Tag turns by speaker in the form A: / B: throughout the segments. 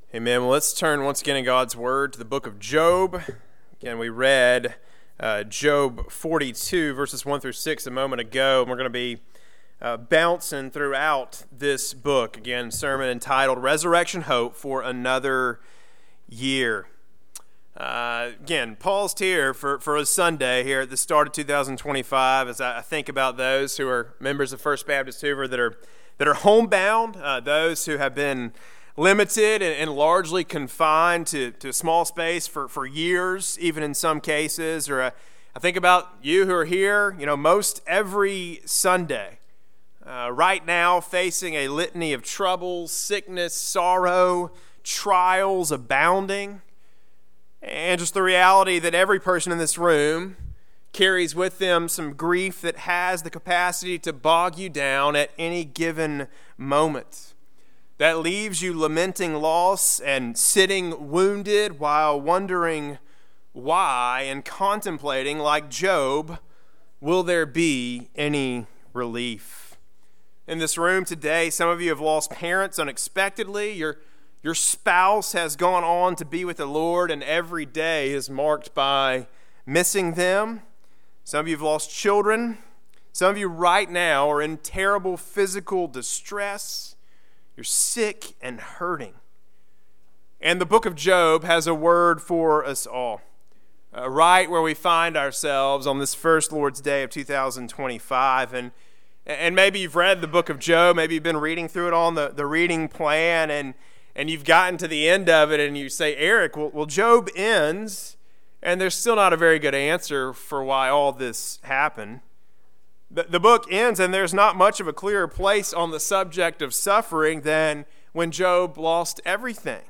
A: Amen. Well, let's turn once again in God's Word to the book of Job. Again, we read Job 42, verses 1 through 6 a moment ago, and we're going to be bouncing throughout this book. Again, sermon entitled Resurrection Hope for Another Year. Again, paused here for a Sunday here at the start of 2025 as I think about those who are members of First Baptist Hoover that are homebound, those who have been limited and largely confined to a small space for years, even in some cases. Or I think about you who are here, most every Sunday, right now facing a litany of troubles, sickness, sorrow, trials abounding, and just the reality that every person in this room carries with them some grief that has the capacity to bog you down at any given moment. That leaves you lamenting loss and sitting wounded while wondering why and contemplating, like Job, will there be any relief? In this room today, some of you have lost parents unexpectedly. Your spouse has gone on to be with the Lord, and every day is marked by missing them. Some of you have lost children. Some of you right now are in terrible physical distress. You're sick and hurting. And the book of Job has a word for us all. Right where we find ourselves on this first Lord's Day of 2025. And maybe you've read the book of Job. Maybe you've been reading through it on the reading plan. And you've gotten to the end of it and you say, Eric, well, Job ends. And there's still not a very good answer for why all this happened. The book ends, and there's not much of a clearer place on the subject of suffering than when Job lost everything.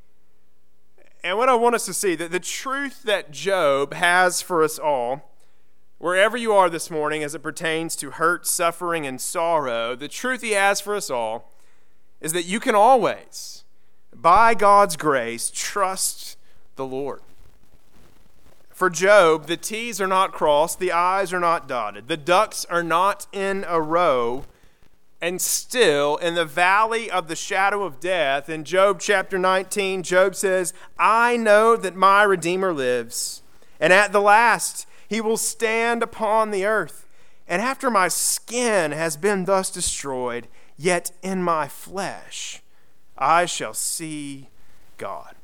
A: And what I want us to see, that the truth that Job has for us all, wherever you are this morning as it pertains to hurt, suffering, and sorrow, the truth he has for us all is that you can always, by God's grace, trust the Lord. For Job, the T's are not crossed, the I's are not dotted, the ducks are not in a row, and still in the valley of the shadow of death, in Job chapter 19, Job says, I know that my Redeemer lives, and at the last he will stand upon the earth. And after my skin has been thus destroyed, yet in my flesh I shall see God.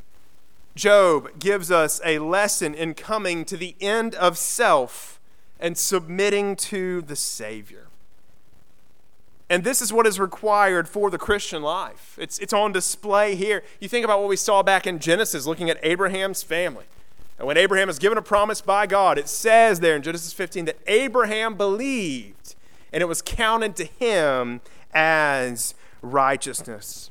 A: Job gives us a lesson in coming to the end of self and submitting to the Savior. And this is what is required for the Christian life. It's on display here. You think about what we saw back in Genesis, looking at Abraham's family. And when Abraham is given a promise by God, it says there in Genesis 15 that Abraham believed, and it was counted to him as righteousness.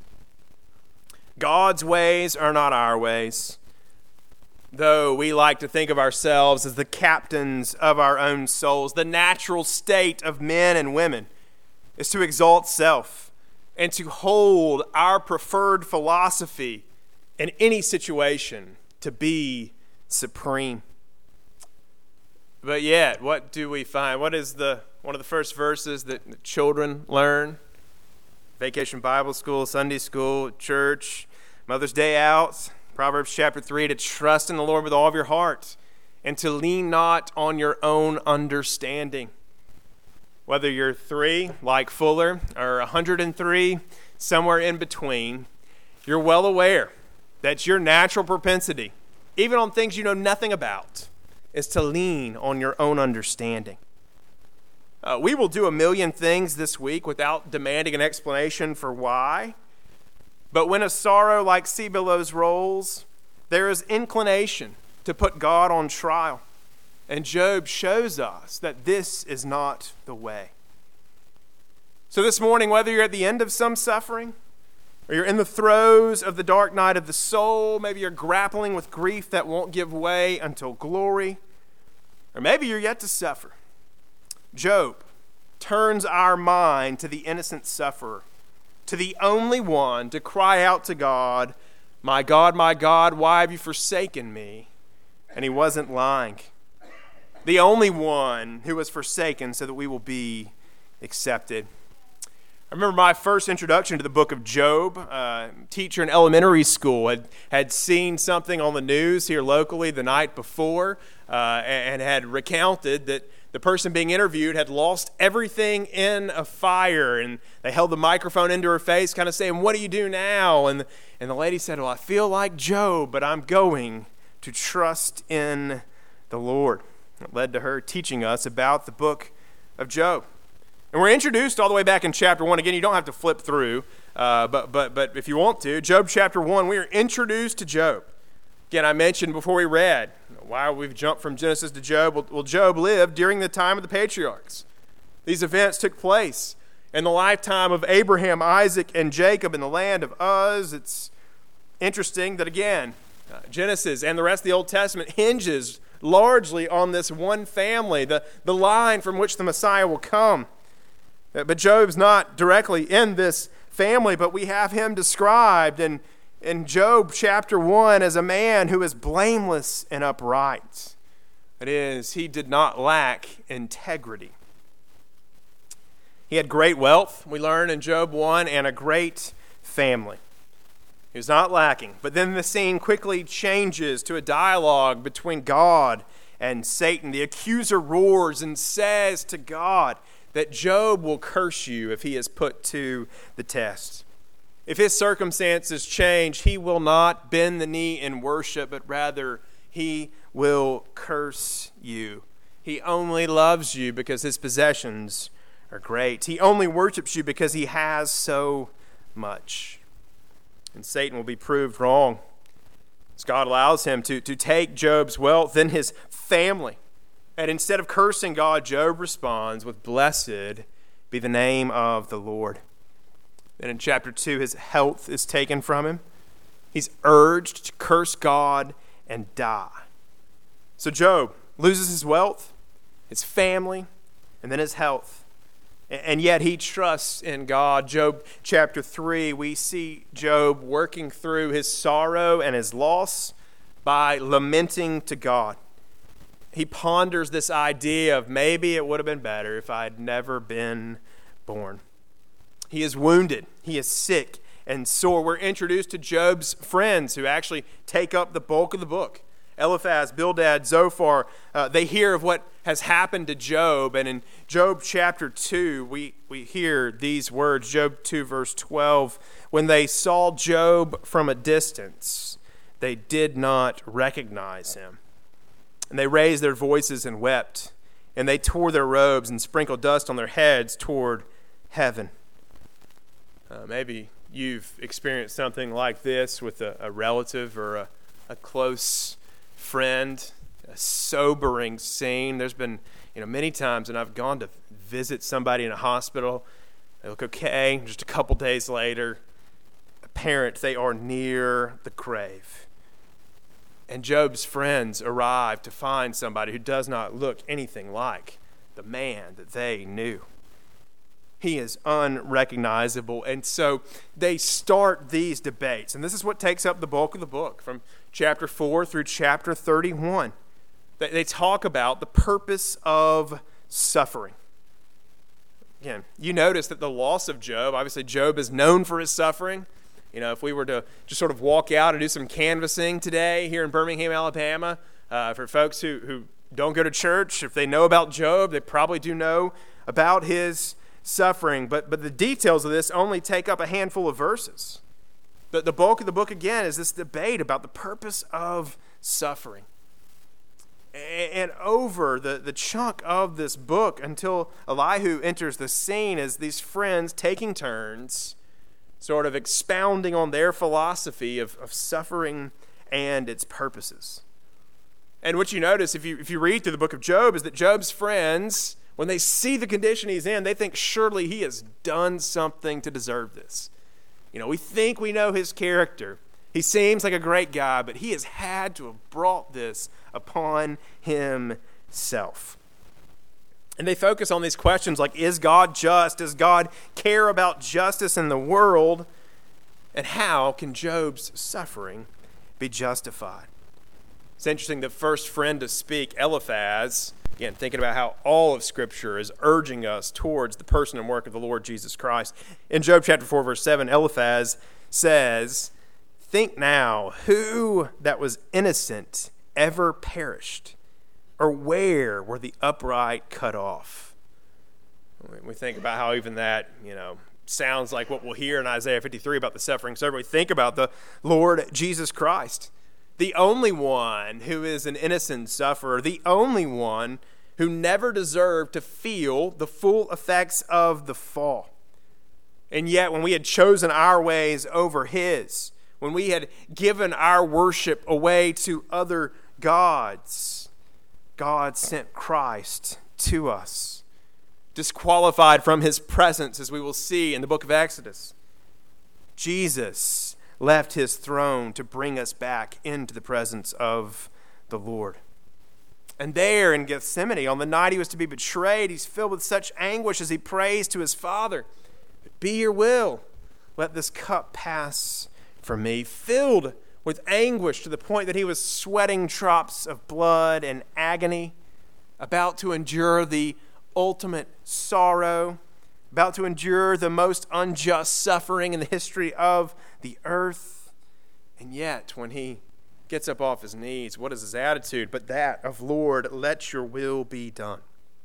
A: God's ways are not our ways, though we like to think of ourselves as the captains of our own souls. The natural state of men and women is to exalt self and to hold our preferred philosophy in any situation to be supreme. But yet, what do we find? What is one of the first verses that children learn? Vacation Bible School, Sunday school, church, Mother's Day out, Proverbs chapter 3, to trust in the Lord with all of your heart and to lean not on your own understanding. Whether you're 3, like Fuller, or 103, somewhere in between, you're well aware that your natural propensity, even on things you know nothing about, is to lean on your own understanding. We will do a million things this week without demanding an explanation for why. But when a sorrow like sea billows rolls, there is inclination to put God on trial. And Job shows us that this is not the way. So this morning, whether you're at the end of some suffering, or you're in the throes of the dark night of the soul, maybe you're grappling with grief that won't give way until glory, or maybe you're yet to suffer, Job turns our mind to the innocent sufferer, to the only one to cry out to God, my God, why have you forsaken me? And he wasn't lying. The only one who was forsaken so that we will be accepted. I remember my first introduction to the book of Job. Teacher in elementary school had seen something on the news here locally the night before and had recounted that the person being interviewed had lost everything in a fire, and they held the microphone into her face kind of saying, "What do you do now?" And the lady said, "Well, I feel like Job, but I'm going to trust in the Lord." It led to her teaching us about the book of Job. And we're introduced all the way back in chapter 1. Again, you don't have to flip through, but if you want to, Job chapter 1, we are introduced to Job. Again, I mentioned before we read why we've jumped from Genesis to Job. Well, Job lived during the time of the patriarchs. These events took place in the lifetime of Abraham, Isaac, and Jacob in the land of Uz. It's interesting that, again, Genesis and the rest of the Old Testament hinges largely on this one family, the line from which the Messiah will come. But Job's not directly in this family, but we have him described in Job chapter 1 as a man who is blameless and upright. That is, he did not lack integrity. He had great wealth, we learn in Job 1, and a great family. He was not lacking. But then the scene quickly changes to a dialogue between God and Satan. The accuser roars and says to God that Job will curse you if he is put to the test. If his circumstances change, he will not bend the knee in worship, but rather he will curse you. He only loves you because his possessions are great. He only worships you because he has so much. And Satan will be proved wrong, as God allows him to take Job's wealth and his family. And instead of cursing God, Job responds with, "Blessed be the name of the Lord." Then in chapter 2, his health is taken from him. He's urged to curse God and die. So Job loses his wealth, his family, and then his health. And yet he trusts in God. Job chapter 3, we see Job working through his sorrow and his loss by lamenting to God. He ponders this idea of maybe it would have been better if I had never been born. He is wounded. He is sick and sore. We're introduced to Job's friends who actually take up the bulk of the book. Eliphaz, Bildad, Zophar, they hear of what has happened to Job. And in Job chapter 2, we hear these words, Job 2 verse 12, "When they saw Job from a distance, they did not recognize him. And they raised their voices and wept, and they tore their robes and sprinkled dust on their heads toward heaven." Maybe you've experienced something like this with a relative or a close friend, a sobering scene. There's been many times when I've gone to visit somebody in a hospital. They look okay. Just a couple days later, apparent they are near the grave. And Job's friends arrive to find somebody who does not look anything like the man that they knew. He is unrecognizable. And so they start these debates. And this is what takes up the bulk of the book, from chapter 4 through chapter 31. They talk about the purpose of suffering. Again, you notice that the loss of Job, obviously Job is known for his suffering. If we were to just sort of walk out and do some canvassing today here in Birmingham, Alabama, for folks who don't go to church, if they know about Job, they probably do know about his suffering. But the details of this only take up a handful of verses. The bulk of the book, again, is this debate about the purpose of suffering. And over the chunk of this book, until Elihu enters the scene, as these friends taking turns sort of expounding on their philosophy of suffering and its purposes. And what you notice if you read through the book of Job is that Job's friends, when they see the condition he's in, they think surely he has done something to deserve this. We think we know his character. He seems like a great guy, but he has had to have brought this upon himself. And they focus on these questions like, is God just? Does God care about justice in the world? And how can Job's suffering be justified? It's interesting, the first friend to speak, Eliphaz, Again, thinking about how all of Scripture is urging us towards the person and work of the Lord Jesus Christ. In Job chapter 4, verse 7, Eliphaz says, "Think now, who that was innocent ever perished? Or where were the upright cut off?" We think about how even that, sounds like what we'll hear in Isaiah 53 about the suffering servant. We think about the Lord Jesus Christ, the only one who is an innocent sufferer, the only one who never deserved to feel the full effects of the fall. And yet, when we had chosen our ways over his, when we had given our worship away to other gods, God sent Christ to us, disqualified from his presence, as we will see in the book of Exodus. Jesus left his throne to bring us back into the presence of the Lord. And there in Gethsemane, on the night he was to be betrayed, he's filled with such anguish as he prays to his Father, "Be your will, let this cup pass from me," filled with anguish to the point that he was sweating drops of blood and agony, about to endure the ultimate sorrow, about to endure the most unjust suffering in the history of the earth. And yet, when he gets up off his knees, what is his attitude but that of, "Lord, let your will be done"?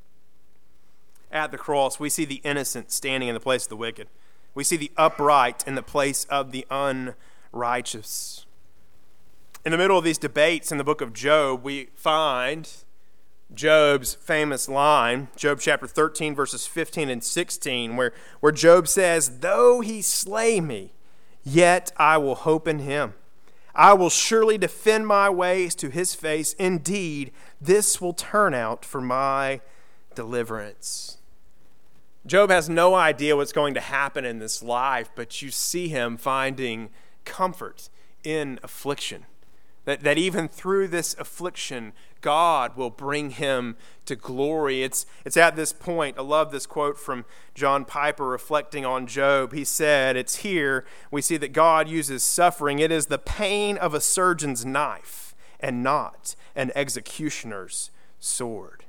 A: At the cross, we see the innocent standing in the place of the wicked. We see the upright in the place of the unrighteous. In the middle of these debates in the book of Job, we find Job's famous line, Job chapter 13, verses 15 and 16, where Job says, "Though he slay me, yet I will hope in him. I will surely defend my ways to his face. Indeed, this will turn out for my deliverance." Job has no idea what's going to happen in this life, but you see him finding comfort in affliction. That even through this affliction, God will bring him to glory. It's at this point, I love this quote from John Piper reflecting on Job. He said, it's here we see that God uses suffering. It is the pain of a surgeon's knife and not an executioner's sword.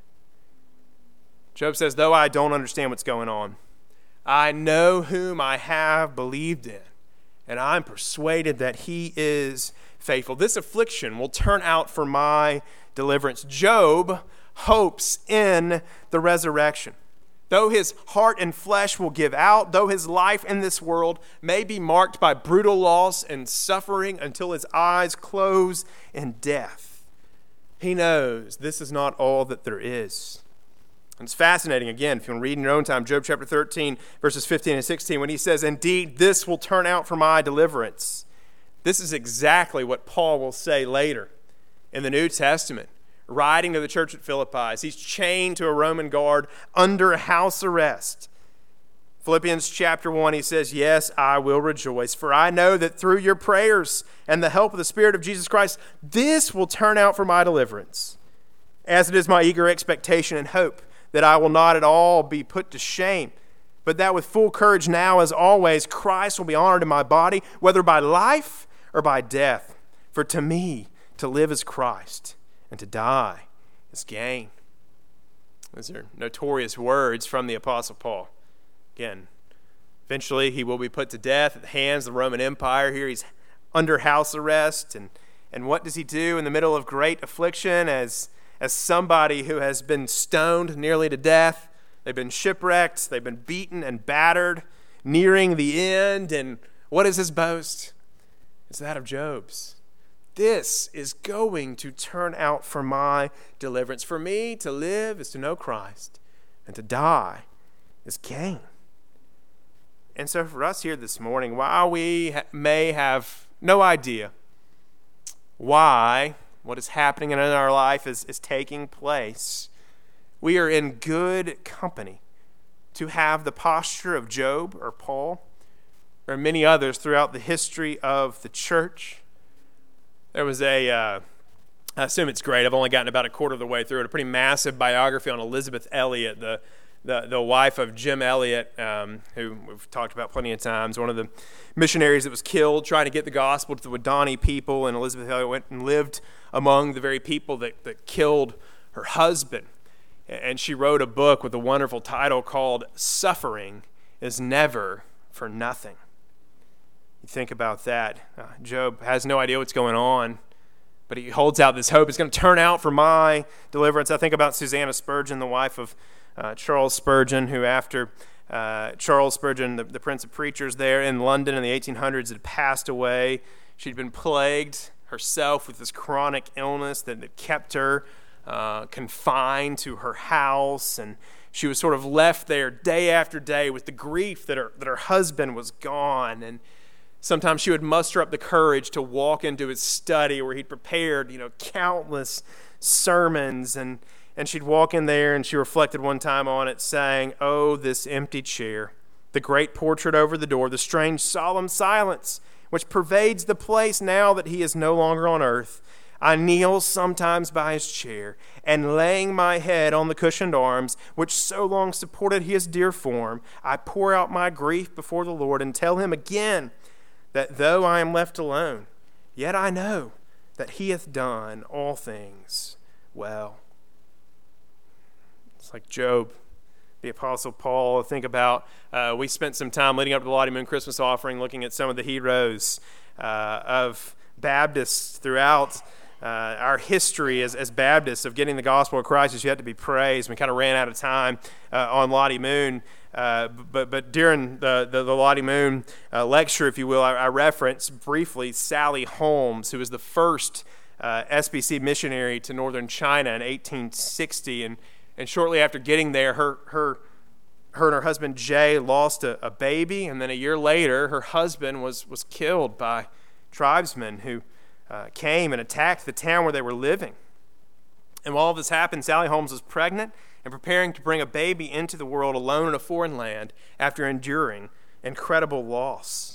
A: Job says, though I don't understand what's going on, I know whom I have believed in, and I'm persuaded that he is faithful. This affliction will turn out for my deliverance. Job hopes in the resurrection. Though his heart and flesh will give out, though his life in this world may be marked by brutal loss and suffering until his eyes close in death, he knows this is not all that there is. And it's fascinating, again, if you want to read in your own time, Job chapter 13, verses 15 and 16, when he says, "Indeed, this will turn out for my deliverance." This is exactly what Paul will say later in the New Testament, writing to the church at Philippi as he's chained to a Roman guard under house arrest. Philippians chapter 1, he says, "Yes, I will rejoice, for I know that through your prayers and the help of the Spirit of Jesus Christ, this will turn out for my deliverance, as it is my eager expectation and hope that I will not at all be put to shame, but that with full courage now, as always, Christ will be honored in my body, whether by life or by death. For to me, to live is Christ, and to die is gain." Those are notorious words from the Apostle Paul. Again, eventually he will be put to death at the hands of the Roman Empire. Here he's under house arrest. And what does he do in the middle of great affliction as somebody who has been stoned nearly to death? They've been shipwrecked. They've been beaten and battered, nearing the end. And what is his boast? It's that of Job's. This is going to turn out for my deliverance. For me, to live is to know Christ, and to die is gain. And so for us here this morning, while we may have no idea why what is happening in our life is taking place, we are in good company to have the posture of Job or Paul or many others throughout the history of the church. There was I assume it's great, I've only gotten about a quarter of the way through it, a pretty massive biography on Elizabeth Elliot, the wife of Jim Elliot, who we've talked about plenty of times, one of the missionaries that was killed trying to get the gospel to the Wadani people, and Elizabeth Elliot went and lived among the very people that killed her husband. And she wrote a book with a wonderful title called Suffering is Never for Nothing. You think about that. Job has no idea what's going on, but he holds out this hope. It's going to turn out for my deliverance. I think about Susanna Spurgeon, the wife of Charles Spurgeon, who after Charles Spurgeon, the Prince of Preachers there in London in the 1800s, had passed away. She'd been plagued herself with this chronic illness that kept her confined to her house, and she was sort of left there day after day with the grief that her husband was gone. And sometimes she would muster up the courage to walk into his study where he'd prepared, countless sermons, and she'd walk in there, and she reflected one time on it, saying, "Oh, this empty chair, the great portrait over the door, the strange solemn silence which pervades the place now that he is no longer on earth. I kneel sometimes by his chair, and laying my head on the cushioned arms, which so long supported his dear form, I pour out my grief before the Lord and tell him again that though I am left alone, yet I know that he hath done all things well." It's like Job, the Apostle Paul. Think about, we spent some time leading up to the Lottie Moon Christmas offering looking at some of the heroes of Baptists throughout our history as Baptists of getting the gospel of Christ as yet to be praised. We kind of ran out of time on Lottie Moon, but during the Lottie Moon lecture, if you will, I referenced briefly Sally Holmes, who was the first SBC missionary to northern China in 1860, and shortly after getting there, her and her husband Jay lost a baby, and then a year later, her husband was killed by tribesmen who came and attacked the town where they were living. And while all this happened, Sally Holmes was pregnant and preparing to bring a baby into the world alone in a foreign land after enduring incredible loss.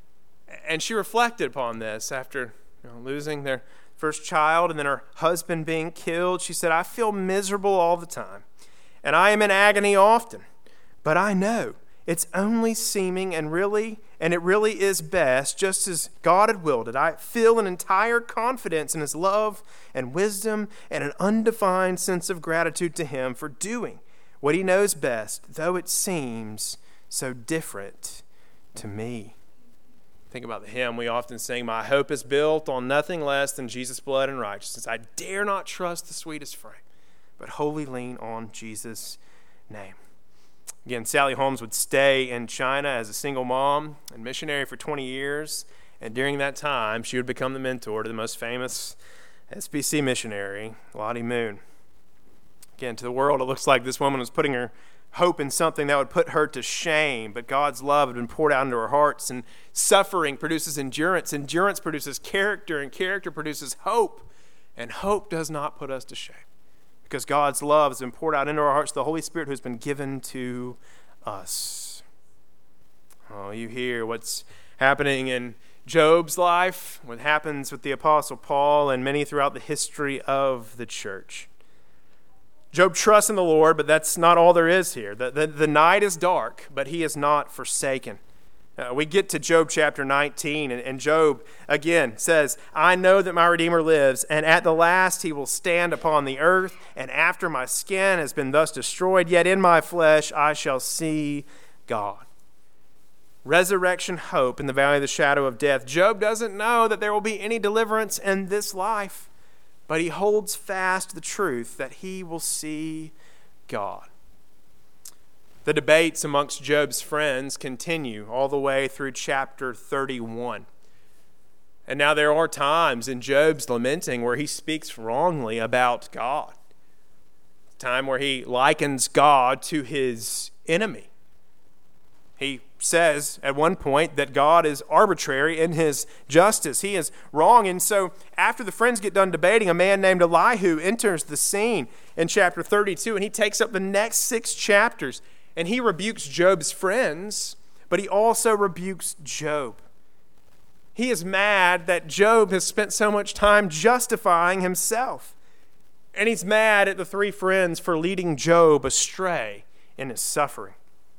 A: And she reflected upon this after losing their first child and then her husband being killed. She said, "I feel miserable all the time, and I am in agony often, but I know it's only seeming and it really is best, just as God had willed it. I feel an entire confidence in his love and wisdom and an undefined sense of gratitude to him for doing what he knows best, though it seems so different to me." Think about the hymn we often sing, "My hope is built on nothing less than Jesus' blood and righteousness. I dare not trust the sweetest frame, but wholly lean on Jesus' name." Again, Sally Holmes would stay in China as a single mom and missionary for 20 years, and during that time, she would become the mentor to the most famous SBC missionary, Lottie Moon. Again, to the world, it looks like this woman was putting her hope in something that would put her to shame, but God's love had been poured out into our hearts, and suffering produces endurance. Endurance produces character, and character produces hope, and hope does not put us to shame, because God's love has been poured out into our hearts, the Holy Spirit who's been given to us. Oh, you hear what's happening in Job's life, what happens with the Apostle Paul, and many throughout the history of the church. Job trusts in the Lord, but that's not all there is here. The night is dark, but he is not forsaken. We get to Job chapter 19, and Job again says, "I know that my Redeemer lives, and at the last he will stand upon the earth, and after my skin has been thus destroyed, yet in my flesh I shall see God." Resurrection hope in the valley of the shadow of death. Job doesn't know that there will be any deliverance in this life, but he holds fast the truth that he will see God. The debates amongst Job's friends continue all the way through chapter 31. And now there are times in Job's lamenting where he speaks wrongly about God. A time where he likens God to his enemy. He says at one point that God is arbitrary in his justice. He is wrong. And so after the friends get done debating, a man named Elihu enters the scene in chapter 32, and he takes up the next 6 chapters. And he rebukes Job's friends, but he also rebukes Job. He is mad that Job has spent so much time justifying himself. And he's mad at the 3 friends for leading Job astray in his suffering.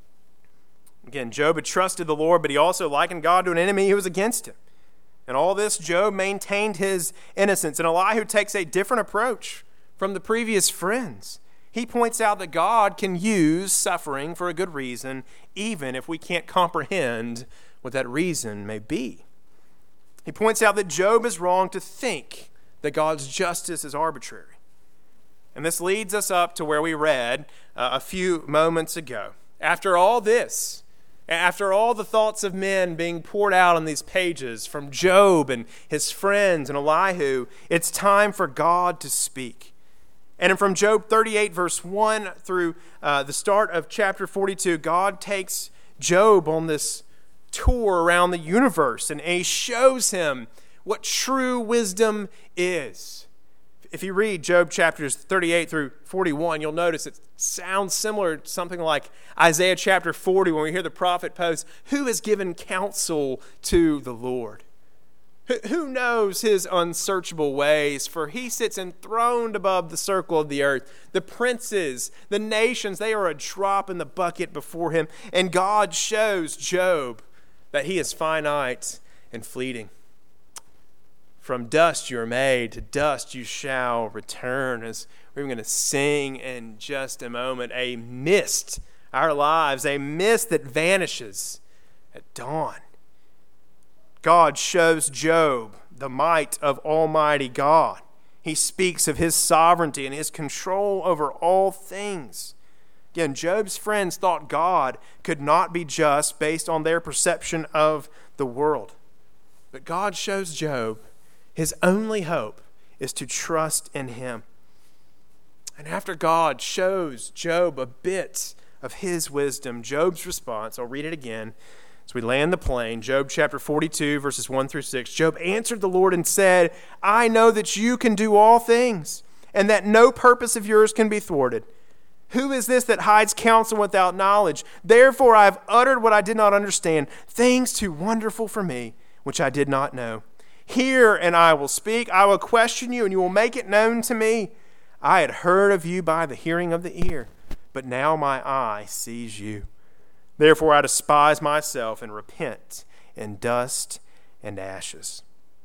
A: Again, Job had trusted the Lord, but he also likened God to an enemy who was against him. And all this, Job maintained his innocence. And Elihu takes a different approach from the previous friends. He points out that God can use suffering for a good reason, even if we can't comprehend what that reason may be. He points out that Job is wrong to think that God's justice is arbitrary. And this leads us up to where we read a few moments ago. After all this, after all the thoughts of men being poured out on these pages from Job and his friends and Elihu, it's time for God to speak. And from Job 38, verse 1 through the start of chapter 42, God takes Job on this tour around the universe, and he shows him what true wisdom is. If you read Job chapters 38 through 41, you'll notice it sounds similar to something like Isaiah chapter 40 when we hear the prophet pose, "Who has given counsel to the Lord? Who knows his unsearchable ways? For he sits enthroned above the circle of the earth. The princes, the nations, they are a drop in the bucket before him." And God shows Job that he is finite and fleeting. From dust you are made, to dust you shall return. As we're going to sing in just a moment, a mist, our lives, a mist that vanishes at dawn. God shows Job the might of Almighty God. He speaks of his sovereignty and his control over all things. Again, Job's friends thought God could not be just based on their perception of the world. But God shows Job his only hope is to trust in him. And after God shows Job a bit of his wisdom, Job's response, I'll read it again as we land the plane, Job chapter 42, verses 1 through 6. Job answered the Lord and said, "I know that you can do all things, and that no purpose of yours can be thwarted. Who is this that hides counsel without knowledge? Therefore I have uttered what I did not understand, things too wonderful for me, which I did not know. Hear, and I will speak. I will question you, and you will make it known to me. I had heard of you by the hearing of the ear, but now my eye sees you. Therefore I despise myself and repent in dust and ashes."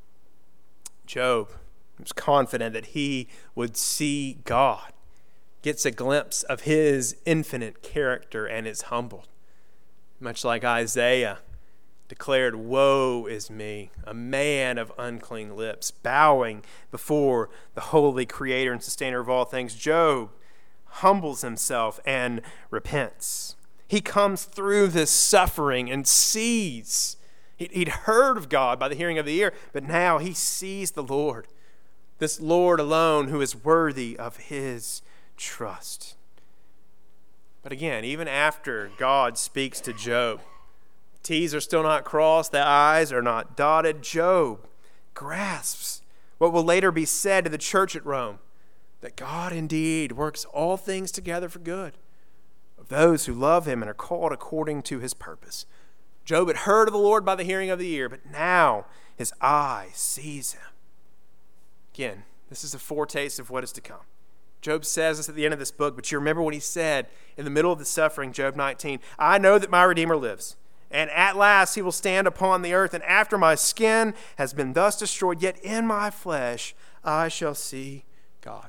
A: Job was confident that he would see God, gets a glimpse of his infinite character, and is humbled. Much like Isaiah declared, "Woe is me, a man of unclean lips, bowing before the holy Creator and Sustainer of all things." Job humbles himself and repents. He comes through this suffering and sees. He'd heard of God by the hearing of the ear, but now he sees the Lord, this Lord alone who is worthy of his trust. But again, even after God speaks to Job, T's are still not crossed, the I's are not dotted. Job grasps what will later be said to the church at Rome, that God indeed works all things together for good of those who love him and are called according to his purpose. Job had heard of the Lord by the hearing of the ear, but now his eye sees him. Again, this is a foretaste of what is to come. Job says this at the end of this book, but you remember what he said in the middle of the suffering, Job 19, "I know that my Redeemer lives, and at last he will stand upon the earth, and after my skin has been thus destroyed, yet in my flesh I shall see God."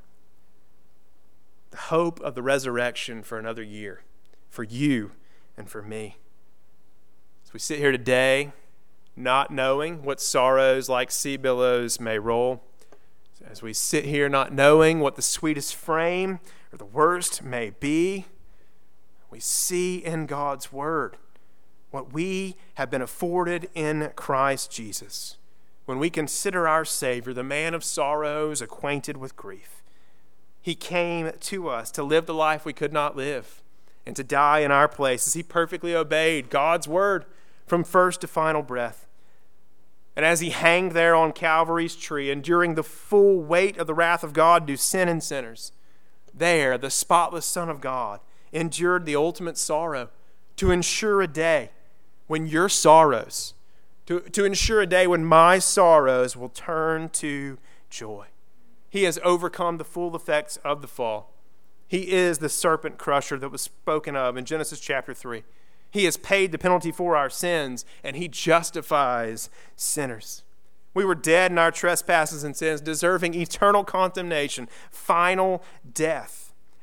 A: The hope of the resurrection for another year, for you and for me. As we sit here today, not knowing what sorrows like sea billows may roll, as we sit here not knowing what the sweetest frame or the worst may be, we see in God's word what we have been afforded in Christ Jesus. When we consider our Savior, the man of sorrows, acquainted with grief, he came to us to live the life we could not live and to die in our place as he perfectly obeyed God's word from first to final breath. And as he hanged there on Calvary's tree, enduring the full weight of the wrath of God due sin and sinners, there the spotless Son of God endured the ultimate sorrow to ensure a day when your sorrows, to ensure a day when my sorrows will turn to joy. He has overcome the full effects of the fall. He is the serpent crusher that was spoken of in Genesis chapter 3. He has paid the penalty for our sins, and he justifies sinners. We were dead in our trespasses and sins, deserving eternal condemnation, final death.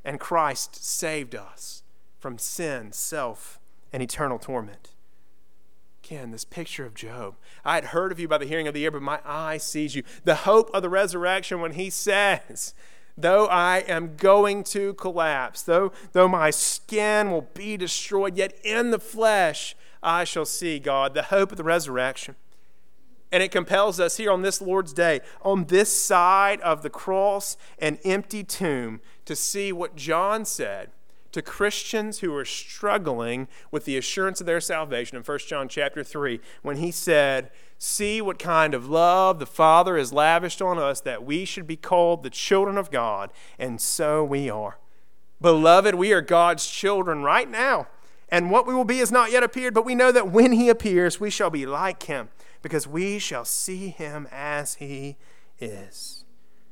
A: and Christ saved us from sin, self, and eternal torment. Again, this picture of Job. I had heard of you by the hearing of the ear, but my eye sees you. The hope of the resurrection when he says, though I am going to collapse, though my skin will be destroyed, yet in the flesh I shall see God. The hope of the resurrection. And it compels us here on this Lord's Day, on this side of the cross and empty tomb, to see what John said to Christians who are struggling with the assurance of their salvation in 1 John chapter 3, when he said, see what kind of love the Father has lavished on us, that we should be called the children of God, and so we are. Beloved, we are God's children right now, and what we will be has not yet appeared, but we know that when he appears, we shall be like him, because we shall see him as he is.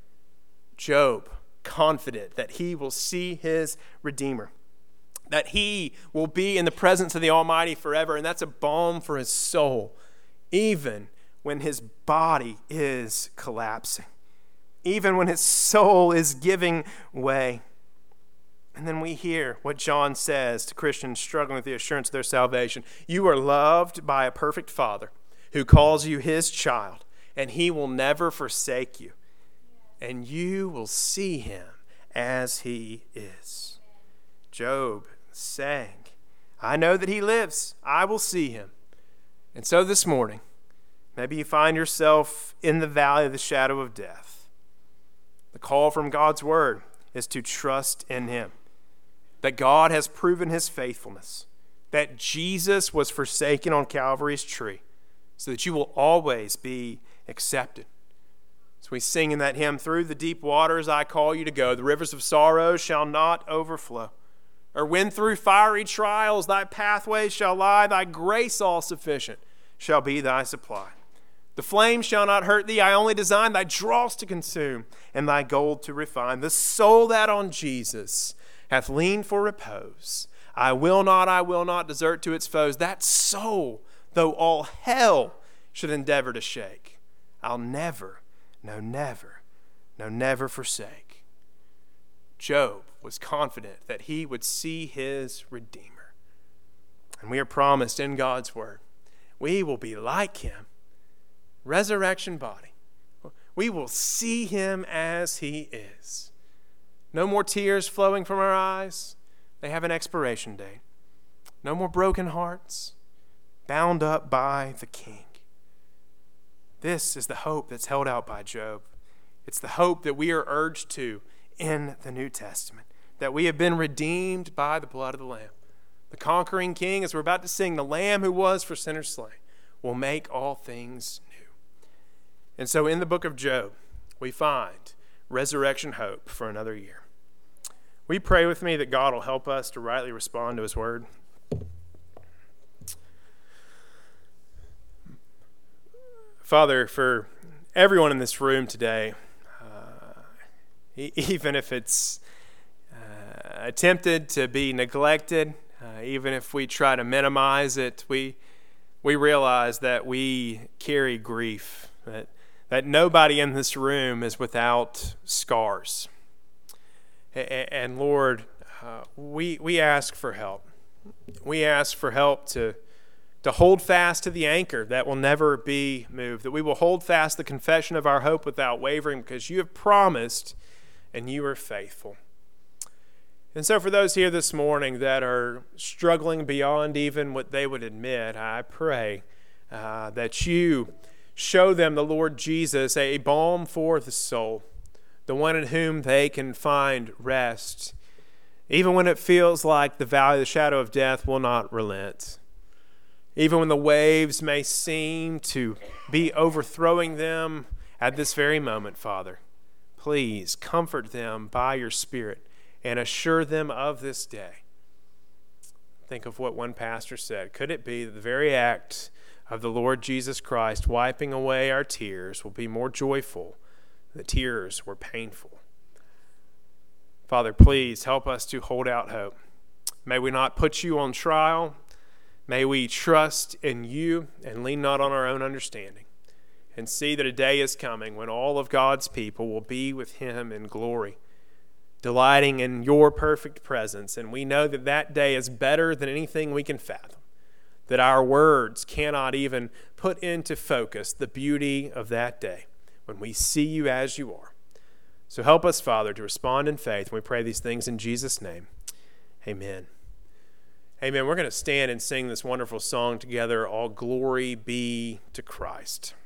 A: Job, confident that he will see his Redeemer, that he will be in the presence of the Almighty forever, and that's a balm for his soul, even when his body is collapsing, even when his soul is giving way. And then we hear what John says to Christians struggling with the assurance of their salvation. You are loved by a perfect Father who calls you his child, and he will never forsake you. And you will see him as he is. Job saying, I know that he lives. I will see him. And so this morning, maybe you find yourself in the valley of the shadow of death. The call from God's word is to trust in him, that God has proven his faithfulness, that Jesus was forsaken on Calvary's tree, so that you will always be accepted. So we sing in that hymn, through the deep waters I call you to go. The rivers of sorrow shall not overflow. Or when through fiery trials thy pathway shall lie, thy grace all sufficient shall be thy supply. The flame shall not hurt thee, I only design thy dross to consume, and thy gold to refine. The soul that on Jesus hath leaned for repose, I will not desert to its foes. That soul, though all hell should endeavor to shake, I'll never forsake. Job was confident that he would see his Redeemer. And we are promised in God's word, we will be like him, resurrection body. We will see him as he is. No more tears flowing from our eyes. They have an expiration date. No more broken hearts, bound up by the King. This is the hope that's held out by Job. It's the hope that we are urged to in the New Testament, that we have been redeemed by the blood of the Lamb. The conquering King, as we're about to sing, the Lamb who was for sinners slain, will make all things new. And so in the book of Job, we find resurrection hope for another year. Will you pray with me that God will help us to rightly respond to his word? Father, for everyone in this room today, even if it's attempted to be neglected, even if we try to minimize it, we realize that we carry grief, that nobody in this room is without scars. And Lord, we ask for help. We ask for help to hold fast to the anchor that will never be moved, that we will hold fast the confession of our hope without wavering, because you have promised and you are faithful. And so for those here this morning that are struggling beyond even what they would admit, I pray that you show them the Lord Jesus, a balm for the soul, the one in whom they can find rest, even when it feels like the valley of the shadow of death will not relent. Even when the waves may seem to be overthrowing them at this very moment, Father, please comfort them by your Spirit and assure them of this day. Think of what one pastor said. Could it be that the very act of the Lord Jesus Christ wiping away our tears will be more joyful than the tears were painful? Father, please help us to hold out hope. May we not put you on trial. May we trust in you and lean not on our own understanding, and see that a day is coming when all of God's people will be with him in glory. delighting in your perfect presence. And we know that that day is better than anything we can fathom, that our words cannot even put into focus the beauty of that day when we see you as you are. So help us, Father, to respond in faith. And we pray these things in Jesus' name. Amen. Amen. We're going to stand and sing this wonderful song together, All Glory Be to Christ.